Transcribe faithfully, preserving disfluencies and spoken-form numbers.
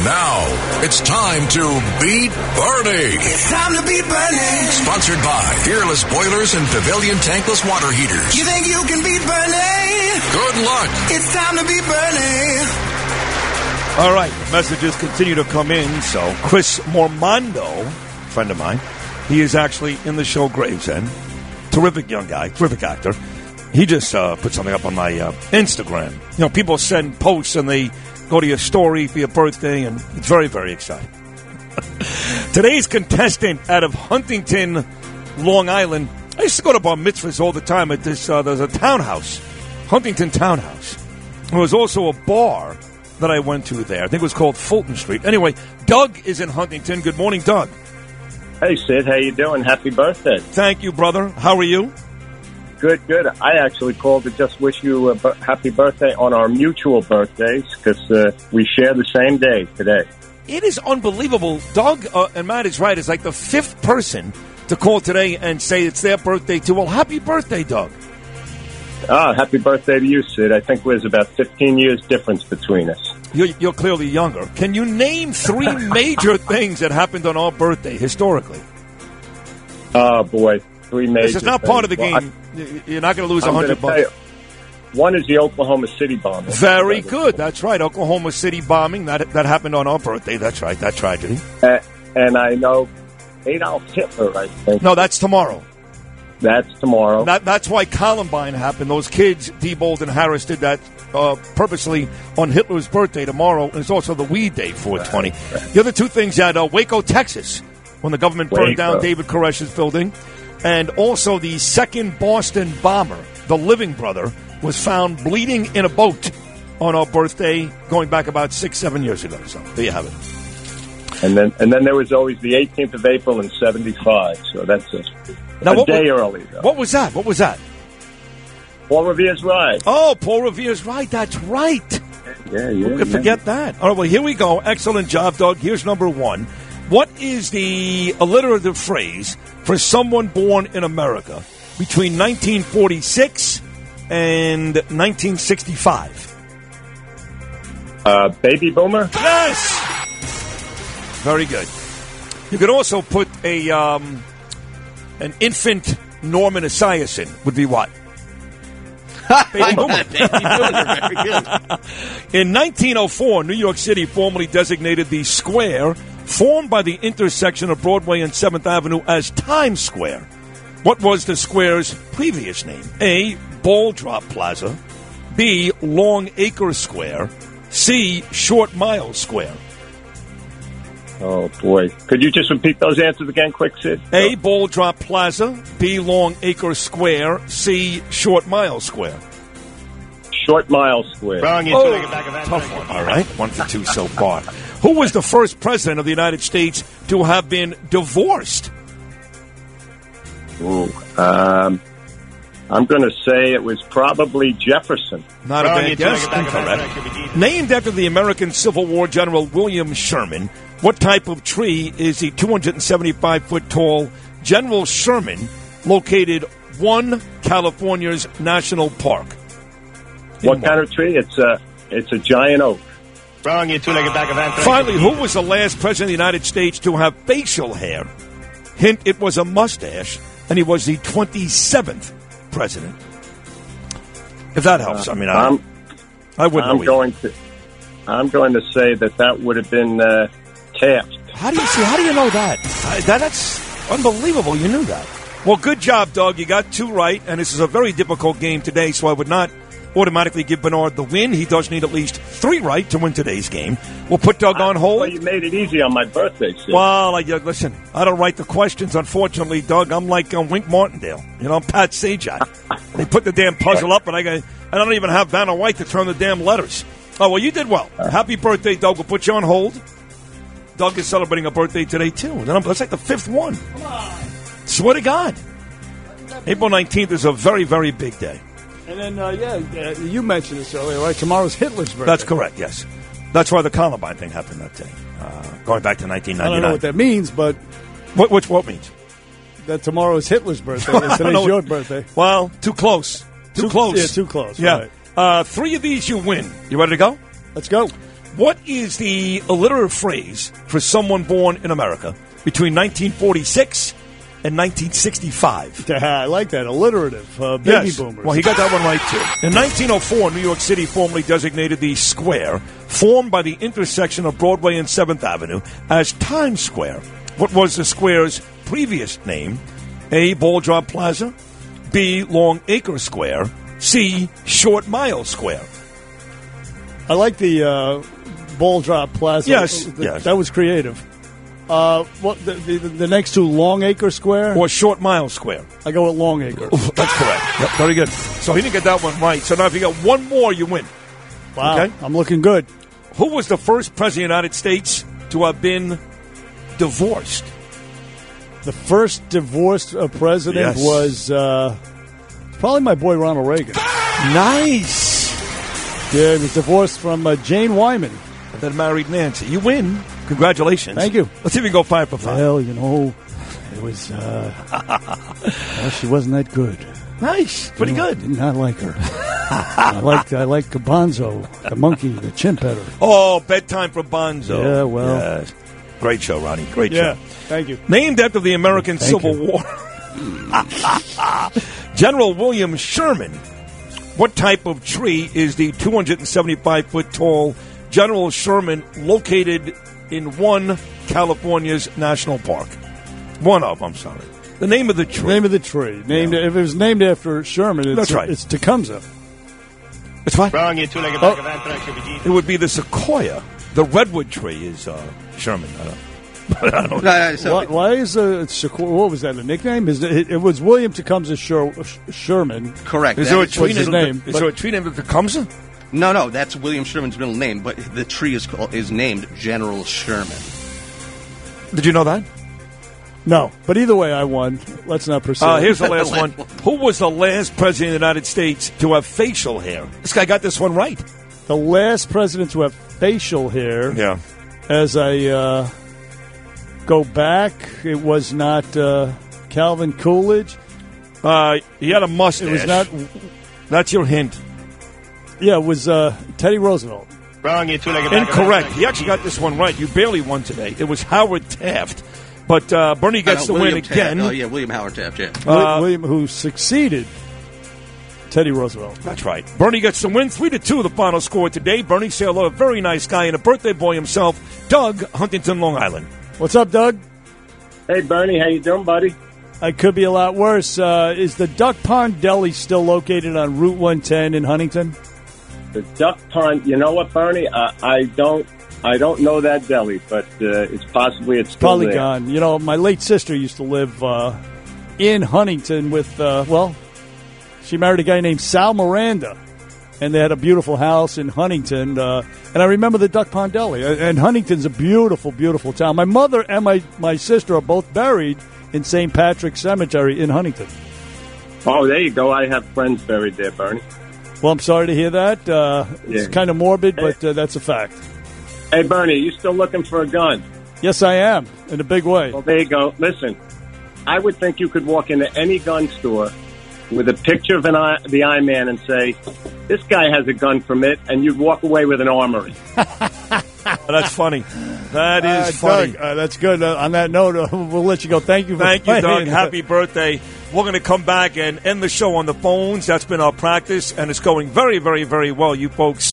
Now, it's time to beat Bernie. It's time to beat Bernie. Sponsored by Fearless Boilers and Pavilion Tankless Water Heaters. You think you can beat Bernie? Good luck. It's time to beat Bernie. All right, messages continue to come in. So Chris Mormando, friend of mine, he is actually in the show Gravesend. Terrific young guy, terrific actor. He just uh, put something up on my uh, Instagram. You know, people send posts and they go to your story for your birthday, and it's very, very exciting. Today's contestant out of Huntington, Long Island. I used to go to bar mitzvahs all the time at this. Uh, there's a townhouse, Huntington Townhouse. There was also a bar that I went to there. I think it was called Fulton Street. Anyway, Doug is in Huntington. Good morning, Doug. Hey, Sid. How you doing? Happy birthday. Thank you, brother. How are you? Good, good. I actually called to just wish you a b- happy birthday on our mutual birthdays because uh, we share the same day today. It is unbelievable. Doug uh, and Matt is right. It's like the fifth person to call today and say it's their birthday too. Well, happy birthday, Doug. Ah, happy birthday to you, Sid. I think there's about fifteen years difference between us. You're, you're clearly younger. Can you name three major things that happened on our birthday historically? Oh, boy. Three major This is not things. part of the Well, game. I, You're not going to lose a I'm hundred gonna tell bucks. you, one is the Oklahoma City bombing. Very good. That's right. Oklahoma City bombing. That that happened on our birthday. That's right. That tragedy. Uh, and I know Adolf Hitler, I think. No, that's tomorrow. That's tomorrow. That, that's why Columbine happened. Those kids, Diebold and Harris, did that uh, purposely on Hitler's birthday tomorrow. And it's also the weed day, four twenty. Right, right. The other two things at uh, Waco, Texas, when the government burned Waco. down David Koresh's building. And also the second Boston bomber, the living brother, was found bleeding in a boat on our birthday going back about six, seven years ago. So there you have it. And then and then there was always the eighteenth of April in seventy-five. So that's a, now, a what day was, early, though. What was that? What was that? Paul Revere's ride. Oh, Paul Revere's ride. That's right. Yeah, yeah. Who could yeah. forget that? All right, well, here we go. Excellent job, Doug. Here's number one. What is the alliterative phrase for someone born in America between nineteen forty-six and nineteen sixty-five? Uh, baby boomer? Yes! Very good. You could also put a um, an infant Norman Esiason would be what? Baby boomer. Very good. In nineteen oh four, New York City formally designated the square formed by the intersection of Broadway and seventh Avenue as Times Square. What was the square's previous name? A. Ball Drop Plaza. B. Long Acre Square. C. Short Mile Square. Oh, boy. Could you just repeat those answers again quick, Sid? A. Ball Drop Plaza. B. Long Acre Square. C. Short Mile Square. Short Mile Square. Wrong. You Oh, took it back of that. tough one. All right, one for two so far. Who was the first president of the United States to have been divorced? Ooh, um, I'm going to say it was probably Jefferson. Not Wrong. a You bad took guess. it back of that. That Incorrect. could be deep. Named after the American Civil War General William Sherman, what type of tree is the two hundred seventy-five foot tall General Sherman located one California's national park? What kind of tree? It's a, it's a giant oak. Wrong. You two-legged back of that. Finally, who was the last president of the United States to have facial hair? Hint, it was a mustache, and he was the twenty-seventh president. If that helps, I mean, I, I'm, I wouldn't I'm know going to, I'm going to say that that would have been uh, Taft. How do you see? How do you know that? I, that? That's unbelievable. You knew that. Well, good job, Doug. You got two right, and this is a very difficult game today, so I would not automatically give Bernard the win. He does need at least three right to win today's game. We'll put Doug on hold. Well, you made it easy on my birthday, Sid. Well, I, uh, listen, I don't write the questions, unfortunately, Doug. I'm like uh, Wink Martindale. You know, I'm Pat Sajak. They put the damn puzzle up, and I, got, I don't even have Vanna White to turn the damn letters. Oh, well, you did well. Happy birthday, Doug. We'll put you on hold. Doug is celebrating a birthday today, too. That's like the fifth one. Come on. Swear to God. April nineteenth is a very, very big day. And then, uh, yeah, uh, you mentioned this earlier, right? Tomorrow's Hitler's birthday. That's correct, yes. That's why the Columbine thing happened that day, uh, going back to nineteen ninety-nine. I don't know what that means, but... What, which what means? That tomorrow's Hitler's birthday. And today's your birthday. Well, too close. Too, too close. Yeah, too close. Yeah. Right. Uh, three of these you win. You ready to go? Let's go. What is the alliterative phrase for someone born in America between nineteen forty-six and nineteen sixty-five? I like that. Alliterative. Uh, baby Yes. boomers. Well, he got that one right, too. In nineteen oh four, New York City formally designated the square formed by the intersection of Broadway and seventh Avenue as Times Square. What was the square's previous name? A. Ball Drop Plaza. B. Long Acre Square. C. Short Mile Square. I like the uh, Ball Drop Plaza. Yes, The- yes. That was creative. Uh, what the, the, the next two, Long Acre Square? Or Short Mile Square. I go with Long Acre. That's correct. Yep, very good. So he didn't get that one right. So now if you got one more, you win. Wow, Okay. I'm looking good. Who was the first president of the United States to have been divorced? The first divorced uh, president Yes. was uh, probably my boy Ronald Reagan. Nice. Yeah, he was divorced from uh, Jane Wyman. And then married Nancy. You win. Congratulations. Thank you. Let's see if we can go five for five. Well, you know, it was. Uh, well, she wasn't that good. Nice. Pretty You know, good. Did not like her. I liked I liked Bonzo, the monkey, the chimp better. Oh, bedtime for Bonzo. Yeah, well. Yes. Great show, Ronnie. Great Yeah, show. thank you. Named after the American Thank Civil you. War. General William Sherman. What type of tree is the two hundred seventy-five foot tall General Sherman located in one California's national park? One of, I'm sorry. The name of the tree. Name of the tree. Named if it was named after Sherman, it's, That's right. It's Tecumseh. It's fine. Wrong, you two-legged bag of anthrax. You'll be deep. It would be the sequoia. The redwood tree is uh, Sherman. I don't, I don't know. No, no, so Why, why is uh, Sequoia? What was that? A nickname? Is it, it was William Tecumseh Sher, Sherman? correct. Is That there a is- tree what's his named name? Is But- there a tree named after Tecumseh? No, no, that's William Sherman's middle name, but the tree is called, is named General Sherman. Did you know that? No, but either way, I won. Let's not proceed. Uh, here's the last one. Who was the last president of the United States to have facial hair? This guy got this one right. the last president to have facial hair. Yeah. As I uh, go back, it was not uh, Calvin Coolidge. Uh, he had a mustache. It was not. That's your hint. Yeah, it was uh, Teddy Roosevelt. Wrong, you two-legged bag of Incorrect. anthrax. He actually got this one right. You barely won today. It was Howard Taft. But uh, Bernie gets Uh, the William win Taft. again. Oh, yeah, William Howard Taft, yeah. Uh, William, who succeeded Teddy Roosevelt. That's right. Bernie gets the win. Three to two, the final score today. Bernie say hello to a very nice guy and a birthday boy himself, Doug, Huntington, Long Island. What's up, Doug? Hey, Bernie, how you doing, buddy? I could be a lot worse. Uh, is the Duck Pond Deli still located on Route one ten in Huntington? The Duck Pond. You know what, Bernie? Uh, I don't. I don't know that deli, but uh, it's possibly it's still Probably there. gone. You know, my late sister used to live uh, in Huntington with, uh, well, she married a guy named Sal Miranda, and they had a beautiful house in Huntington. Uh, and I remember the Duck Pond Deli. And Huntington's a beautiful, beautiful town. My mother and my, my sister are both buried in Saint Patrick's Cemetery in Huntington. Oh, there you go. I have friends buried there, Bernie. Well, I'm sorry to hear that. Uh, it's Yeah. kind of morbid, but uh, that's a fact. Hey, Bernie, you still looking for a gun? Yes, I am, in a big way. Well, there you go. Listen, I would think you could walk into any gun store with a picture of an eye, the Eye Man and say, this guy has a gun permit, and you'd walk away with an armory. That's funny. That is Uh, funny. Doug, uh, that's good. Uh, on that note, uh, we'll let you go. Thank you for Thank you, Doug. playing. Happy birthday. We're going to come back and end the show on the phones. That's been our practice, and it's going very, very, very well, you folks.